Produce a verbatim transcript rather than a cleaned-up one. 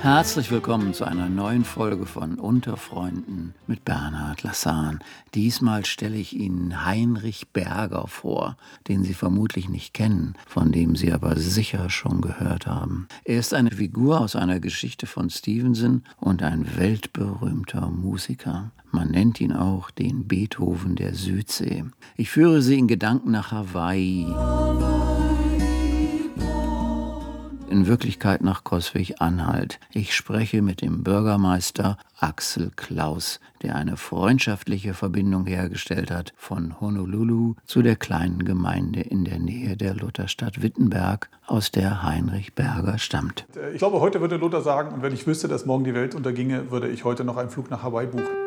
Herzlich willkommen zu einer neuen Folge von Unter Freunden mit Bernhard Lassan. Diesmal stelle ich Ihnen Heinrich Berger vor, den Sie vermutlich nicht kennen, von dem Sie aber sicher schon gehört haben. Er ist eine Figur aus einer Geschichte von Stevenson und ein weltberühmter Musiker. Man nennt ihn auch den Beethoven der Südsee. Ich führe Sie in Gedanken nach Hawaii. In Wirklichkeit nach Coswig-Anhalt. Ich spreche mit dem Bürgermeister Axel Klaus, der eine freundschaftliche Verbindung hergestellt hat von Honolulu zu der kleinen Gemeinde in der Nähe der Lutherstadt Wittenberg, aus der Heinrich Berger stammt. Ich glaube, heute würde Luther sagen, und wenn ich wüsste, dass morgen die Welt unterginge, würde ich heute noch einen Flug nach Hawaii buchen.